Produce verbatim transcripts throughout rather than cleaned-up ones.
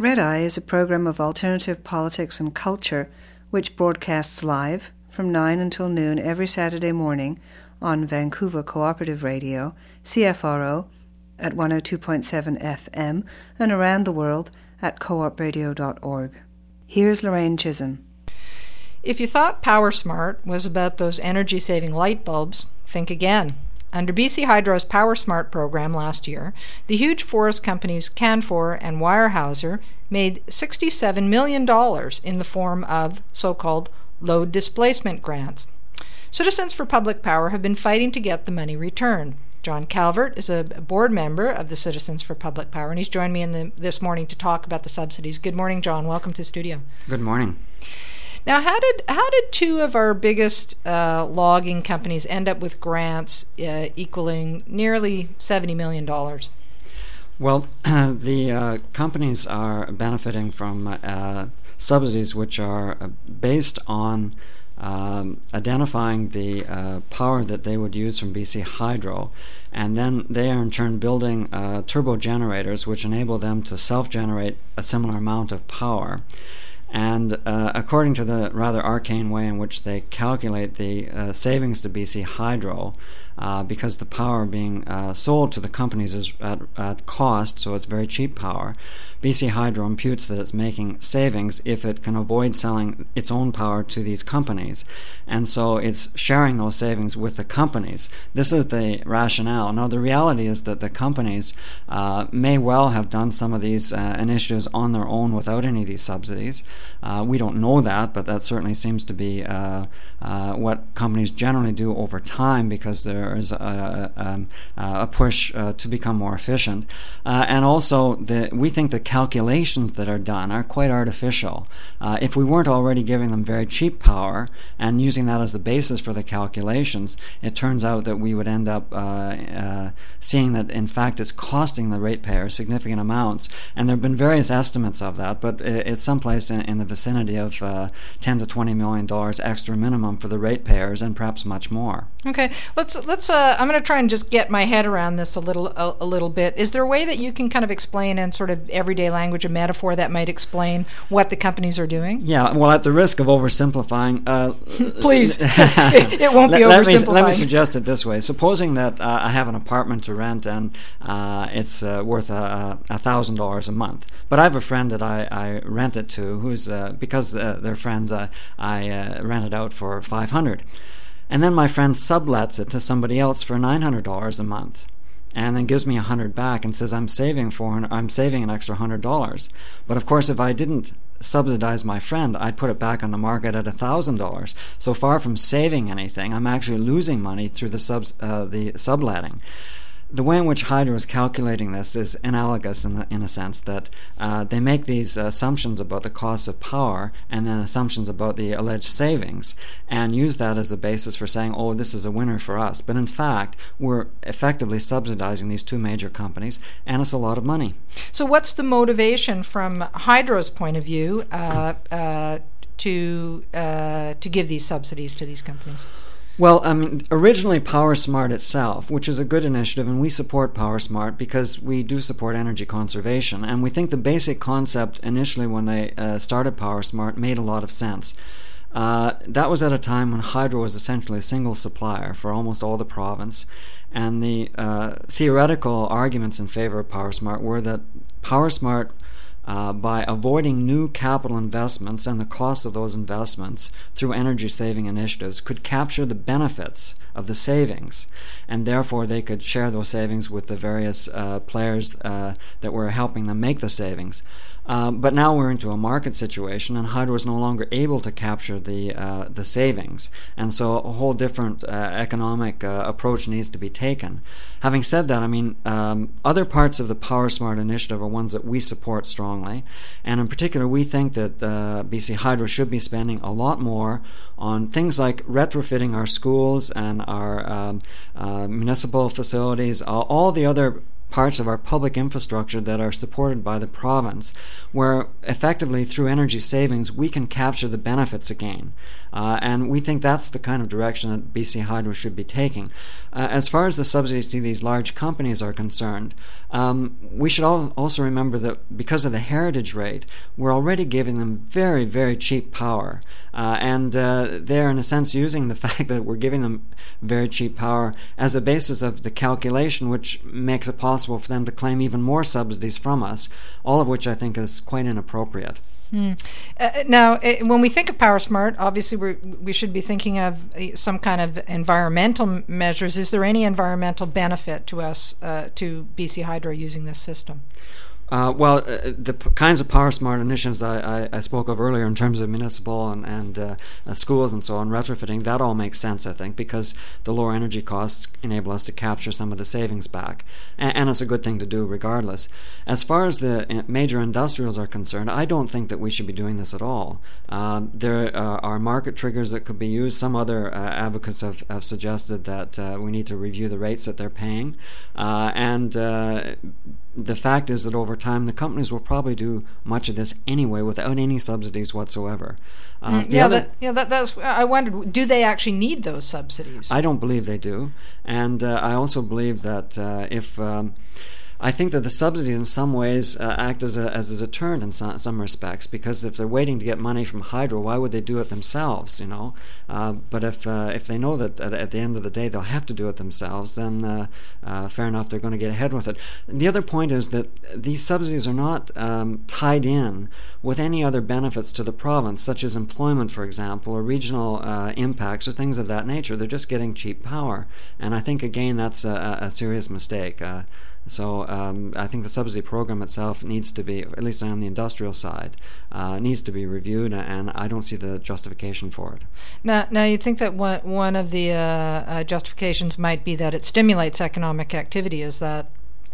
Red Eye is a program of alternative politics and culture which broadcasts live from nine until noon every Saturday morning on Vancouver Cooperative Radio, C F R O, at one oh two point seven F M, and around the world at co op radio dot org. Here's Lorraine Chisholm. If you thought PowerSmart was about those energy-saving light bulbs, think again. Under B C Hydro's PowerSmart program last year, the huge forest companies Canfor and Weyerhaeuser made sixty-seven million dollars in the form of so-called load displacement grants. Citizens for Public Power have been fighting to get the money returned. John Calvert is a board member of the Citizens for Public Power, and he's joined me in the, this morning to talk about the subsidies. Good morning, John. Welcome to the studio. Good morning. Now, how did how did two of our biggest uh, logging companies end up with grants uh, equaling nearly seventy million dollars? Well, the uh, companies are benefiting from uh, subsidies which are uh, based on um, identifying the uh, power that they would use from B C Hydro, and then they are in turn building uh, turbo generators which enable them to self-generate a similar amount of power. And uh, according to the rather arcane way in which they calculate the uh, savings to B C Hydro, uh, because the power being uh, sold to the companies is at, at cost, so it's very cheap power, B C Hydro imputes that it's making savings if it can avoid selling its own power to these companies. And so it's sharing those savings with the companies. This is the rationale. Now, the reality is that the companies uh, may well have done some of these uh, initiatives on their own without any of these subsidies. Uh, we don't know that, but that certainly seems to be uh, uh, what companies generally do over time, because there is a, a, a push uh, to become more efficient. Uh, and also, the, we think the calculations that are done are quite artificial. Uh, if we weren't already giving them very cheap power and using that as the basis for the calculations, it turns out that we would end up uh, uh, seeing that, in fact, it's costing the ratepayers significant amounts. And there have been various estimates of that, but it's someplace in, in the vicinity of uh, ten to twenty million dollars extra minimum for the ratepayers, and perhaps much more. Okay, let's let's. Uh, I'm going to try and just get my head around this a little a, a little bit. Is there a way that you can kind of explain in sort of everyday language, a metaphor that might explain what the companies are doing? Yeah. Well, at the risk of oversimplifying, uh, please, it, it won't let, be let oversimplifying. Me, let me suggest it this way. Supposing that uh, I have an apartment to rent and uh, it's uh, worth a thousand dollars a month, but I have a friend that I, I rent it to who's uh, because uh, they're friends, uh, I uh, rent it out for five hundred dollars. And then my friend sublets it to somebody else for nine hundred dollars a month, and then gives me one hundred dollars back and says I'm saving four hundred dollars, I'm saving an extra one hundred dollars. But of course, if I didn't subsidize my friend, I'd put it back on the market at one thousand dollars. So far from saving anything, I'm actually losing money through the subs, uh, the subletting. The way in which Hydro is calculating this is analogous in, the, in a sense that uh, they make these assumptions about the cost of power and then assumptions about the alleged savings, and use that as a basis for saying, oh, this is a winner for us. But in fact, we're effectively subsidizing these two major companies, and it's a lot of money. So what's the motivation from Hydro's point of view uh, uh, to uh, to give these subsidies to these companies? Well, I mean, originally PowerSmart itself, which is a good initiative, and we support PowerSmart because we do support energy conservation, and we think the basic concept initially when they uh, started PowerSmart made a lot of sense. Uh, that was at a time when Hydro was essentially a single supplier for almost all the province, and the uh, theoretical arguments in favor of PowerSmart were that PowerSmart, Uh, by avoiding new capital investments and the cost of those investments through energy-saving initiatives, could capture the benefits of the savings, and therefore they could share those savings with the various uh, players uh, that were helping them make the savings. Uh, but now we're into a market situation, and Hydro is no longer able to capture the uh, the savings, and so a whole different uh, economic uh, approach needs to be taken. Having said that, I mean, um, other parts of the PowerSmart initiative are ones that we support strongly, and in particular, we think that uh, B C Hydro should be spending a lot more on things like retrofitting our schools and our um, uh, municipal facilities, uh, all the other parts of our public infrastructure that are supported by the province, where effectively through energy savings we can capture the benefits again. Uh, and we think that's the kind of direction that B C Hydro should be taking. Uh, as far as the subsidies to these large companies are concerned, um, we should all also remember that because of the heritage rate, we're already giving them very, very cheap power. Uh, and uh, they're in a sense using the fact that we're giving them very cheap power as a basis of the calculation, which makes it possible for them to claim even more subsidies from us, all of which I think is quite inappropriate. Mm. Uh, now, uh, when we think of PowerSmart, obviously we we should be thinking of uh, some kind of environmental m- measures. Is there any environmental benefit to us, uh, to B C Hydro, using this system? Uh, well, uh, the p- kinds of PowerSmart initiatives I, I, I spoke of earlier in terms of municipal and, and uh, uh, schools and so on, retrofitting, that all makes sense, I think, because the lower energy costs enable us to capture some of the savings back. And, and it's a good thing to do regardless. As far as the uh, major industrials are concerned, I don't think that we should be doing this at all. Uh, there uh, are market triggers that could be used. Some other uh, advocates have, have suggested that uh, we need to review the rates that they're paying. Uh, and uh, the fact is that over time the companies will probably do much of this anyway without any subsidies whatsoever. Uh, mm, yeah, that, yeah. That, that's. I wondered, do they actually need those subsidies? I don't believe they do, and uh, I also believe that uh, if um, I think that the subsidies in some ways uh, act as a, as a deterrent in some, some respects, because if they're waiting to get money from Hydro, why would they do it themselves, you know? Uh, but if uh, if they know that at, at the end of the day they'll have to do it themselves, then uh, uh, fair enough, they're going to get ahead with it. And the other point is that these subsidies are not um, tied in with any other benefits to the province, such as employment, for example, or regional uh, impacts or things of that nature. They're just getting cheap power. And I think, again, that's a, a serious mistake. Uh, So um, I think the subsidy program itself needs to be, at least on the industrial side, uh, needs to be reviewed, and I don't see the justification for it. Now, now you think that one one of the uh, uh, justifications might be that it stimulates economic activity? Is that?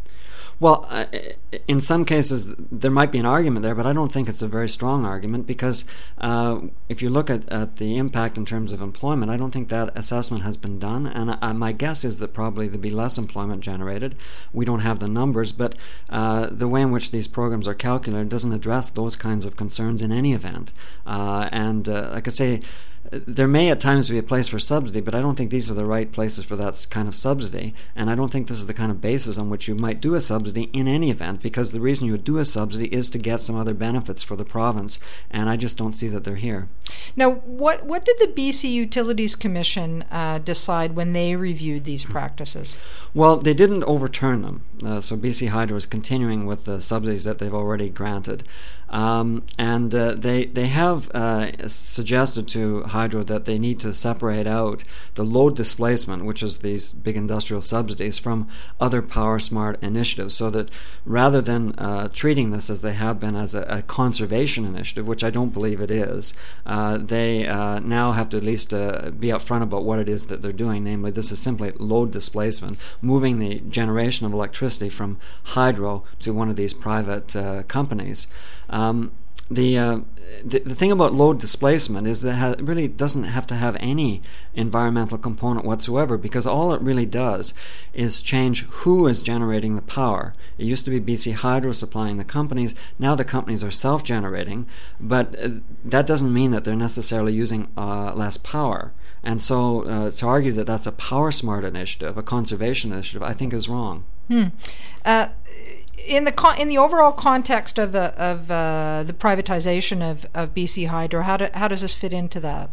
Well, uh, in some cases there might be an argument there, but I don't think it's a very strong argument, because uh, if you look at, at the impact in terms of employment, I don't think that assessment has been done, and uh, my guess is that probably there'll be less employment generated. We don't have the numbers, but uh, the way in which these programs are calculated doesn't address those kinds of concerns in any event. Uh, and uh, like I say, there may at times be a place for subsidy, but I don't think these are the right places for that kind of subsidy, and I don't think this is the kind of basis on which you might do a subsidy in any event, because the reason you would do a subsidy is to get some other benefits for the province, and I just don't see that they're here. Now, what what did the B C Utilities Commission uh, decide when they reviewed these practices? Well, they didn't overturn them, uh, so B C Hydro is continuing with the subsidies that they've already granted. Um, and uh, they they have uh, suggested to Hydro that they need to separate out the load displacement, which is these big industrial subsidies, from other PowerSmart initiatives, so that rather than uh, treating this as they have been as a, a conservation initiative, which I don't believe it is, uh, they uh, now have to at least uh, be upfront about what it is that they're doing. Namely, this is simply load displacement, moving the generation of electricity from Hydro to one of these private uh, companies. Um, the, uh, the the thing about load displacement is that it ha- really doesn't have to have any environmental component whatsoever, because all it really does is change who is generating the power. It used to be B C Hydro supplying the companies. Now the companies are self-generating, but uh, that doesn't mean that they're necessarily using uh, less power. And so uh, to argue that that's a PowerSmart initiative, a conservation initiative, I think is wrong. Hmm. Uh, In the con- in the overall context of the of uh, the privatization of, of B C Hydro, how do, how does this fit into that?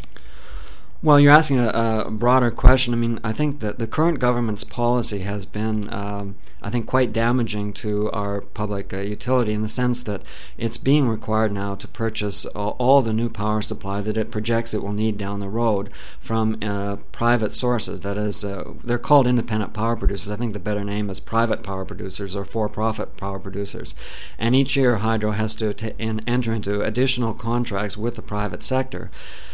Well, you're asking a, a broader question. I mean, I think that the current government's policy has been, um, I think, quite damaging to our public uh, utility, in the sense that it's being required now to purchase all, all the new power supply that it projects it will need down the road from uh, private sources. That is, uh, they're called independent power producers. I think the better name is private power producers or for-profit power producers. And each year, Hydro has to t- in, enter into additional contracts with the private sector.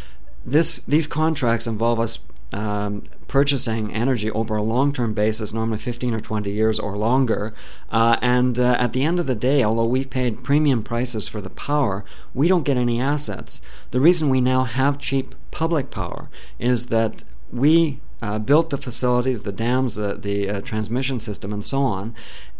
This these contracts involve us um, purchasing energy over a long-term basis, normally fifteen or twenty years or longer, uh, and uh, at the end of the day, although we paid premium prices for the power, we don't get any assets. The reason we now have cheap public power is that we uh, built the facilities, the dams, the, the uh, transmission system, and so on,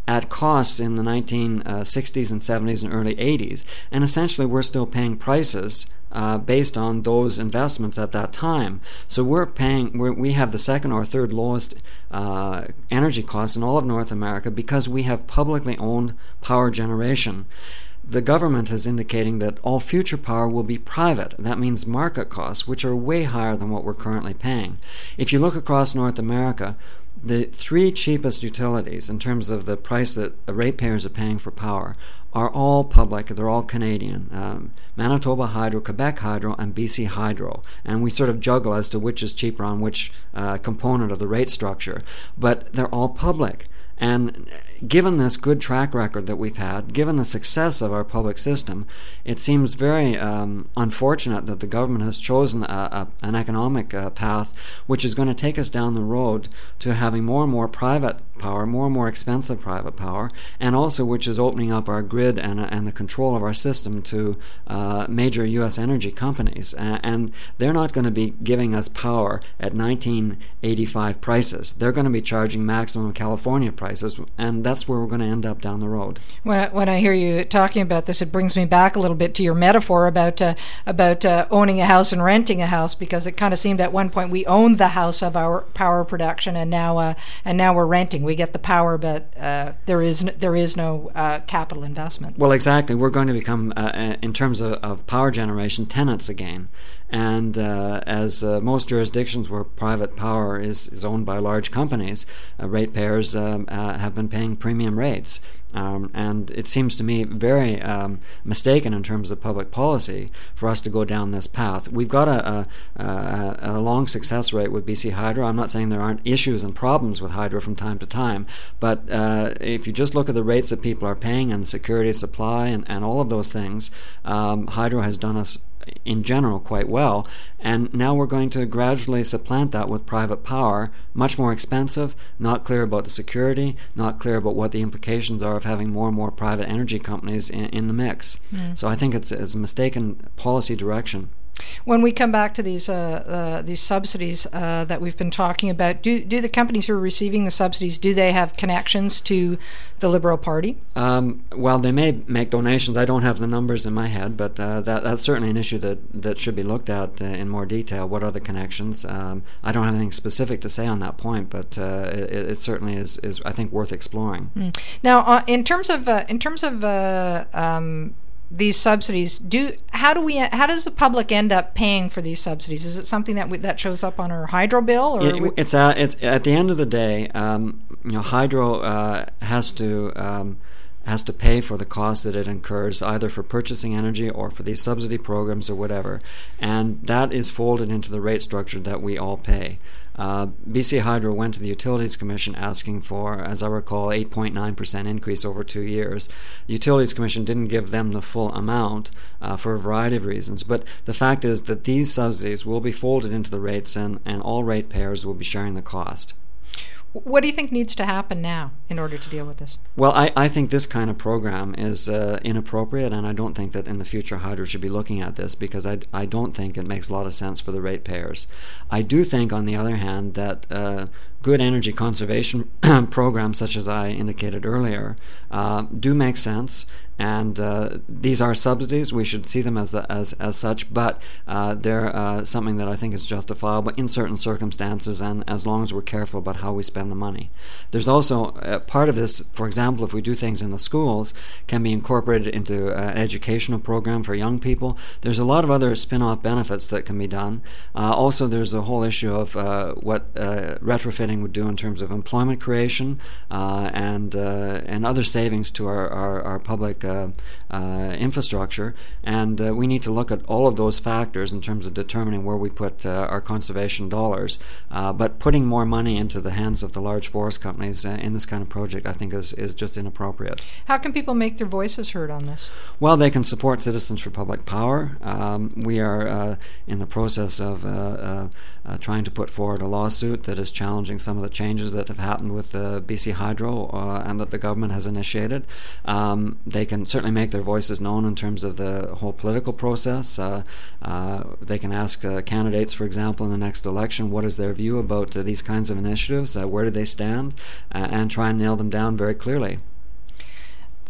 at costs in the nineteen sixties and seventies and early eighties, and essentially we're still paying prices uh, based on those investments at that time. So we're paying, we're, we have the second or third lowest uh, energy costs in all of North America because we have publicly owned power generation. The government is indicating that all future power will be private. That means market costs, which are way higher than what we're currently paying. If you look across North America, the three cheapest utilities in terms of the price that ratepayers are paying for power are all public. They're all Canadian. Um, Manitoba Hydro, Quebec Hydro, and B C Hydro. And we sort of juggle as to which is cheaper on which uh, component of the rate structure. But they're all public. And given this good track record that we've had, given the success of our public system, it seems very um, unfortunate that the government has chosen a, a, an economic uh, path which is going to take us down the road to having more and more private power, more and more expensive private power, and also which is opening up our grid and, and the control of our system to uh, major U S energy companies. Uh, and they're not going to be giving us power at nineteen eighty-five prices. They're going to be charging maximum California prices, and that's where we're going to end up down the road. When I, when I hear you talking about this, it brings me back a little bit to your metaphor about uh, about uh, owning a house and renting a house, because it kind of seemed at one point we owned the house of our power production, and now uh, and now we're renting. We get the power, but uh, there is n- there is no uh, capital investment. Well, exactly. We're going to become, uh, in terms of, of power generation, tenants again. And uh, as uh, most jurisdictions where private power is, is owned by large companies, uh, ratepayers um, uh, have been paying premium rates. Um, and it seems to me very um, mistaken in terms of public policy for us to go down this path. We've got a, a, a, a long success rate with B C Hydro. I'm not saying there aren't issues and problems with hydro from time to time, but uh, if you just look at the rates that people are paying and the security of supply and, and all of those things, um, hydro has done us in general quite well, and now we're going to gradually supplant that with private power, much more expensive, not clear about the security, not clear about what the implications are of having more and more private energy companies in, in the mix. Mm. So I think it's, it's a mistaken policy direction. When we come back to these uh, uh, these subsidies uh, that we've been talking about, do do the companies who are receiving the subsidies, do they have connections to the Liberal Party? Um, well, they may make donations. I don't have the numbers in my head, but uh, that, that's certainly an issue that, that should be looked at uh, in more detail. What are the connections? Um, I don't have anything specific to say on that point, but uh, it, it certainly is, is, I think, worth exploring. Mm. Now, uh, in terms of uh, in terms of uh, um, these subsidies, do how do we how does the public end up paying for these subsidies? Is it something that we, that shows up on our hydro bill, or it, we it's at it's at the end of the day, um, you know, hydro uh, has to um, has to pay for the cost that it incurs, either for purchasing energy or for these subsidy programs or whatever, and that is folded into the rate structure that we all pay. Uh, B C Hydro went to the Utilities Commission asking for, as I recall, eight point nine percent increase over two years. The Utilities Commission didn't give them the full amount uh, for a variety of reasons, but the fact is that these subsidies will be folded into the rates, and, and all ratepayers will be sharing the cost. What do you think needs to happen now in order to deal with this? Well, I, I think this kind of program is uh, inappropriate, and I don't think that in the future Hydro should be looking at this, because I, I don't think it makes a lot of sense for the ratepayers. I do think, on the other hand, that uh, good energy conservation programs, such as I indicated earlier, uh, do make sense. And uh, these are subsidies. We should see them as a, as as such, but uh, they're uh, something that I think is justifiable in certain circumstances, and as long as we're careful about how we spend the money. There's also uh, part of this, for example, if we do things in the schools, can be incorporated into uh, an educational program for young people. There's a lot of other spin-off benefits that can be done. Uh, also, there's a whole issue of uh, what uh, retrofitting would do in terms of employment creation uh, and uh, and other savings to our, our, our public uh, uh, infrastructure, and uh, we need to look at all of those factors in terms of determining where we put uh, our conservation dollars. Uh, but putting more money into the hands of the large forest companies uh, in this kind of project, I think, is, is just inappropriate. How can people make their voices heard on this? Well, they can support Citizens for Public Power. Um, we are uh, in the process of uh, uh, uh, trying to put forward a lawsuit that is challenging some of the changes that have happened with uh, B C Hydro uh, and that the government has initiated. Um, they can certainly make their voices known in terms of the whole political process. Uh, uh, they can ask uh, candidates, for example, in the next election, what is their view about uh, these kinds of initiatives, uh, where do they stand, uh, and try and nail them down very clearly.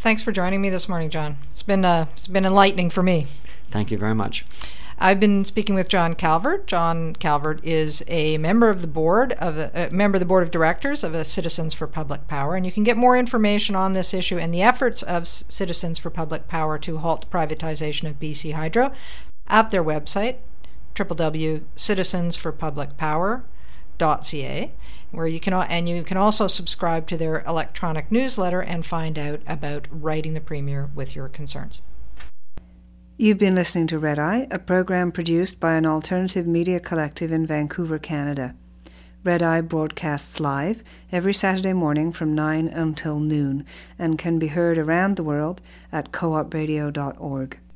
Thanks for joining me this morning, John. It's been uh, it's been enlightening for me. Thank you very much. I've been speaking with John Calvert. John Calvert is a member of the board of a, a member of the board of directors of a Citizens for Public Power, and you can get more information on this issue and the efforts of Citizens for Public Power to halt the privatization of B C Hydro at their website, w w w dot citizens for public power dot c a, where you can and you can also subscribe to their electronic newsletter and find out about writing the Premier with your concerns. You've been listening to Red Eye, a program produced by an alternative media collective in Vancouver, Canada. Red Eye broadcasts live every Saturday morning from nine until noon and can be heard around the world at co op radio dot org.